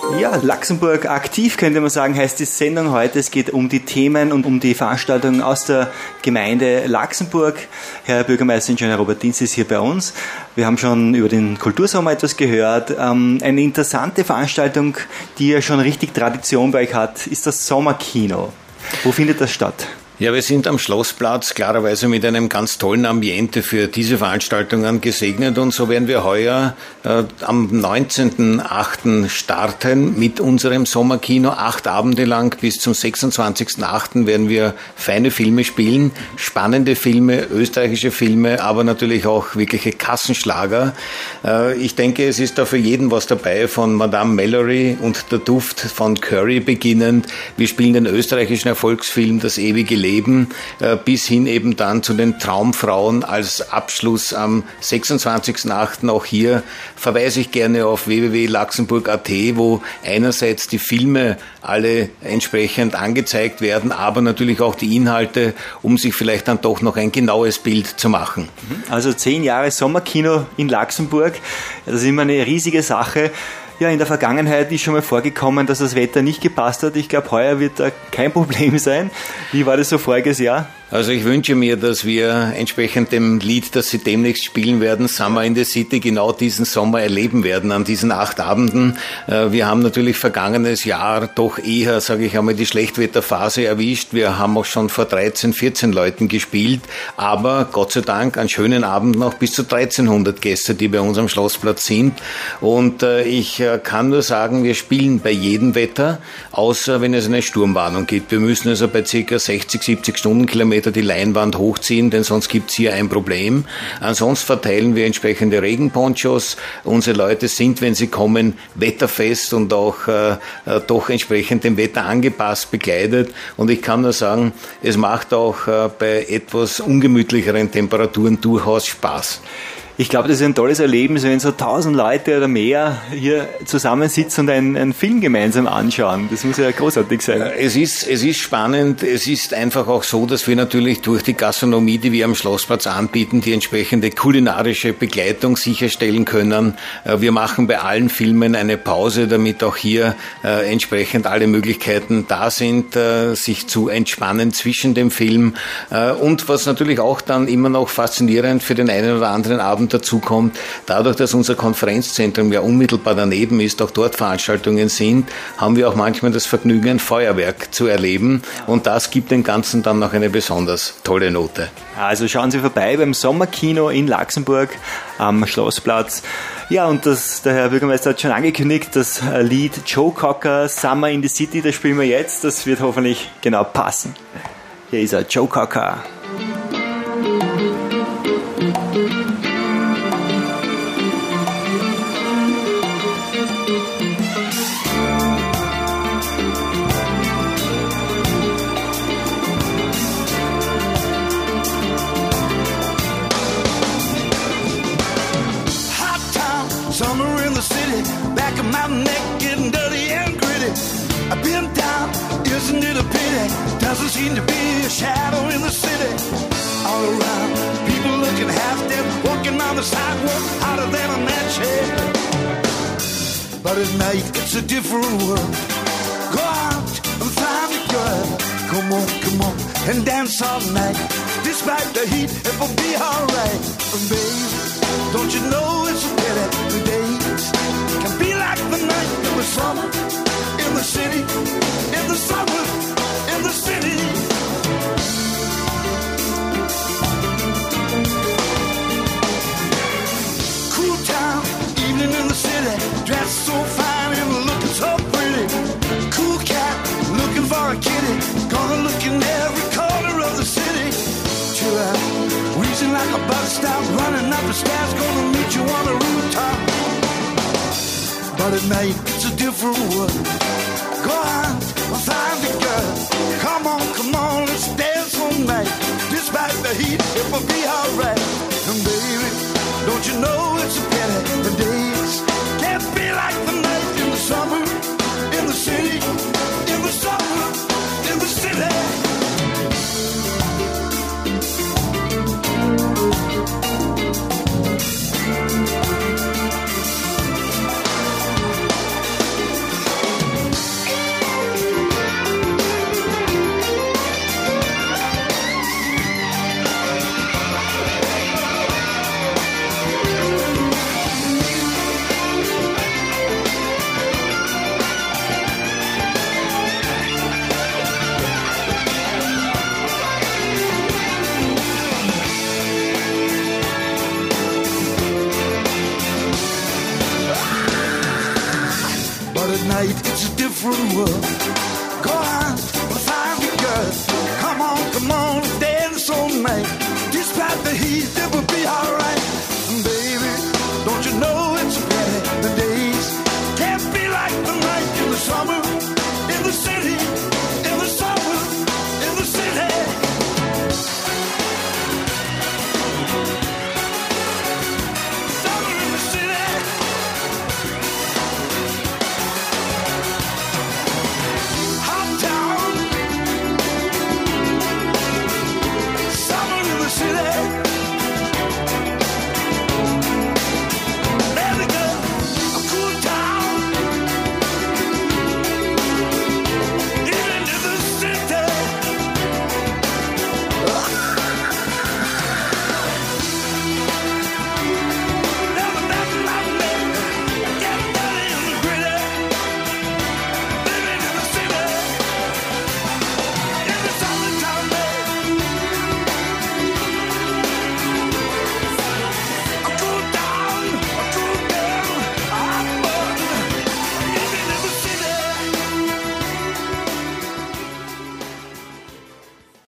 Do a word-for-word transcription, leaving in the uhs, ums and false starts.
Ja, Luxemburg aktiv, könnte man sagen, heißt die Sendung heute. Es geht um die Themen und um die Veranstaltungen aus der Gemeinde Luxemburg. Herr Bürgermeister-Ingenieur Robert Dienst ist hier bei uns. Wir haben schon über den Kultursommer etwas gehört. Ähm, eine interessante Veranstaltung, die ja schon richtig Tradition bei euch hat, ist das Sommerkino. Wo findet das statt? Ja, wir sind am Schlossplatz klarerweise mit einem ganz tollen Ambiente für diese Veranstaltungen gesegnet und so werden wir heuer äh, am neunzehnten achten starten mit unserem Sommerkino. Acht Abende lang bis zum sechsundzwanzigsten achten werden wir feine Filme spielen, spannende Filme, österreichische Filme, aber natürlich auch wirkliche Kassenschlager. Äh, ich denke, es ist da für jeden was dabei, von Madame Mallory und der Duft von Curry beginnend. Wir spielen den österreichischen Erfolgsfilm Das ewige Leben, bis hin eben dann zu den Traumfrauen als Abschluss am sechsundzwanzigsten achten Auch hier verweise ich gerne auf w w w punkt luxemburg punkt a t, wo einerseits die Filme alle entsprechend angezeigt werden, aber natürlich auch die Inhalte, um sich vielleicht dann doch noch ein genaues Bild zu machen. Also zehn Jahre Sommerkino in Luxemburg, das ist immer eine riesige Sache. Ja, in der Vergangenheit ist schon mal vorgekommen, dass das Wetter nicht gepasst hat. Ich glaube, heuer wird da kein Problem sein. Wie war das so voriges Jahr? Also ich wünsche mir, dass wir entsprechend dem Lied, das Sie demnächst spielen werden, Summer in the City, genau diesen Sommer erleben werden an diesen acht Abenden. Wir haben natürlich vergangenes Jahr doch eher, sage ich einmal, die Schlechtwetterphase erwischt. Wir haben auch schon vor dreizehn, vierzehn Leuten gespielt, aber Gott sei Dank an schönen Abenden auch bis zu dreizehnhundert Gäste, die bei uns am Schlossplatz sind. Und ich kann nur sagen, wir spielen bei jedem Wetter, außer wenn es eine Sturmwarnung gibt. Wir müssen also bei ca. sechzig, siebzig Stundenkilometer die Leinwand hochziehen, denn sonst gibt's hier ein Problem. Ansonsten verteilen wir entsprechende Regenponchos. Unsere Leute sind, wenn sie kommen, wetterfest und auch äh, doch entsprechend dem Wetter angepasst bekleidet. Und ich kann nur sagen, es macht auch äh, bei etwas ungemütlicheren Temperaturen durchaus Spaß. Ich glaube, das ist ein tolles Erlebnis, wenn so tausend Leute oder mehr hier zusammensitzen und einen, einen Film gemeinsam anschauen. Das muss ja großartig sein. Es ist, es ist spannend. Es ist einfach auch so, dass wir natürlich durch die Gastronomie, die wir am Schlossplatz anbieten, die entsprechende kulinarische Begleitung sicherstellen können. Wir machen bei allen Filmen eine Pause, damit auch hier äh, entsprechend alle Möglichkeiten da sind, äh, sich zu entspannen zwischen dem Film. Äh, und was natürlich auch dann immer noch faszinierend für den einen oder anderen Abend dazu kommt, dadurch, dass unser Konferenzzentrum ja unmittelbar daneben ist, auch dort Veranstaltungen sind, haben wir auch manchmal das Vergnügen, ein Feuerwerk zu erleben und das gibt dem Ganzen dann noch eine besonders tolle Note. Also schauen Sie vorbei beim Sommerkino in Luxemburg am Schlossplatz. Ja, und das, der Herr Bürgermeister hat schon angekündigt, das Lied Joe Cocker, Summer in the City, das spielen wir jetzt, das wird hoffentlich genau passen. Hier ist er, Joe Cocker. Summer in the city, back of my neck getting dirty and gritty. I've been down, isn't it a pity? Doesn't seem to be a shadow in the city. All around, people looking half dead, walking on the sidewalk, hotter than a match head. But at night, it's a different world. Go out and find a girl. Come on, come on, and dance all night. Despite the heat, it will be alright. And baby, don't you know it's a pity the days can be like the night in the summer, in the city, in the summer, in the city. Cool town, evening in the city, dressed so fine and looking so pretty. Cool cat, looking for a kitty, gonna look in every corner of the city. Chill out, wheezing like a bus stop, running up the stairs, gonna meet you on the rooftop. But at night, it's a different world. Go out and find a girl. Come on, come on, let's dance all night. Despite the heat, it will be alright. And baby, don't you know it's a pity the days can't be like the night in the summer, in the city, in the summer, in the city. but at night it's a different world. Go on, find me, girl. Come on, come on, dance all night. Despite the heat, it will be alright.